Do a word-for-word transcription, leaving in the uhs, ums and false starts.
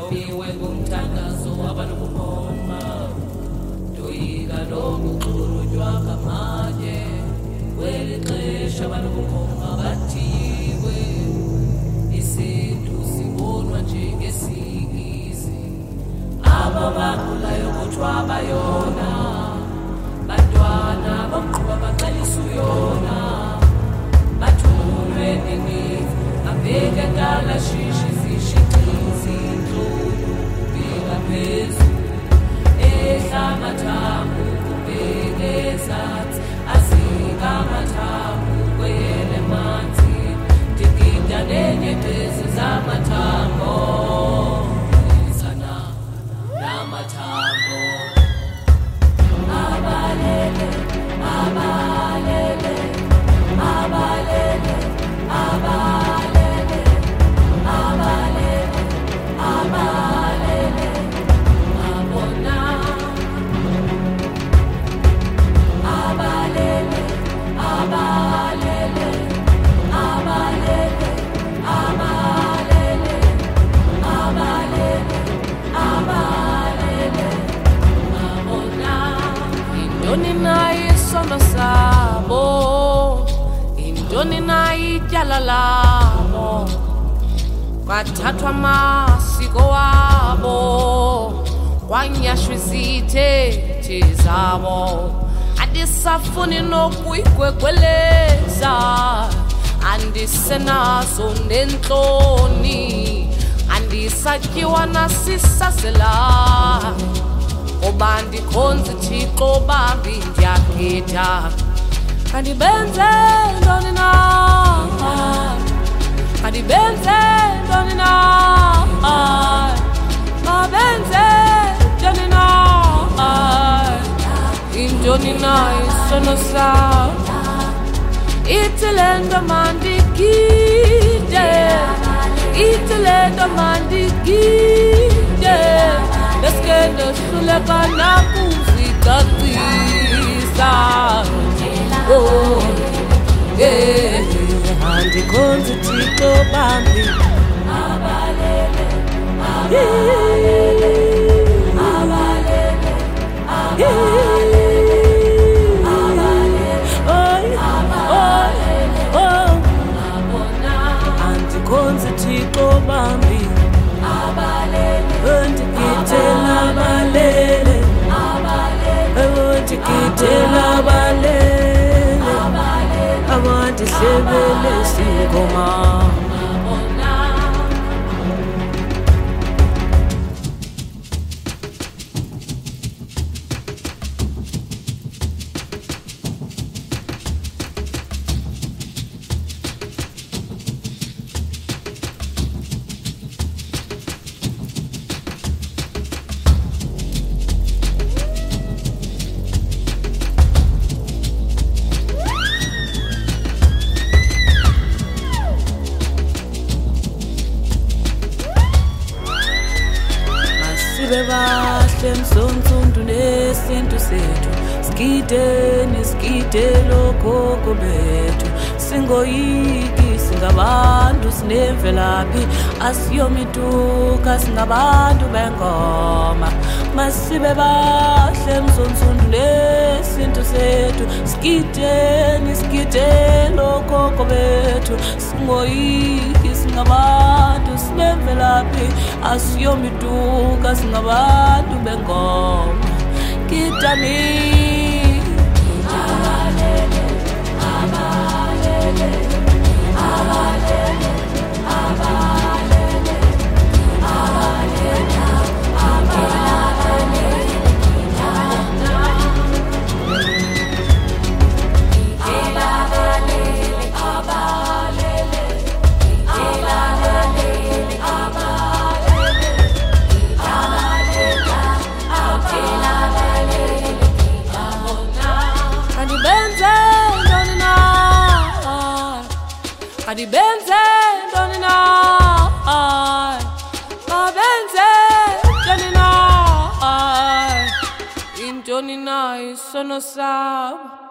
Fiwe ngumthandazo wabalukuma Doyika lokuxurunywa kamanye Kweli xesha balukuma bathiwe Isintu sibonwa njengesikizi Ababagulayo kuthiwa bayona Bantwana bamqhuba baqalisa uyona Bathulwe nemivu abeke ngala shishi zishiqizi inhlungu bika phezulu ehla amathambo kubeke ezansi azika amathambo kwele manzi digida nenyembezi zamathambo izana namathambo abalele abalele abalele abalele abalele abalele abona abalele abalele abalele abalele abalele abalele abona indoni nayisono sabo indoni nayityala labo kwathathwa amasiko wabo kwanyashwa izithethe zabo andisafuni nokuyigwegweleza andisenazo nentloni andisatyiwa nasisasela ngoba ndikhonza Thixo bambi ndiyagida kanti benze ntoni na kanti benze ntoni na mabenze ntoni na intoni na isono sawo ithi le nto mandigide ithi le nto mandigide deske ndohluleka nakuzicacisa oh yeah andikhonza Thixo bambi abalele abalele abalele abalele abalele abona andikhonza Thixo bambi abalele ndigidela abalele abalele ndigidela abalele amandihlebele singoma bahle msonsundu nesintu sethu skideni skidelo gogo bethu singoyiki singabantu sinemvelaphi asiyomituka singabantu bengoma masibe bahle msonsundu nesintu sethu skideni skidelo gogo bethu singoyiki singabantu sinemvelaphi asiyomituka singabantu bengoma kitani abalele abalele abalele abalele abalele abalele Adibenze ntoni na mabenze ntoni na intoni na isono sawo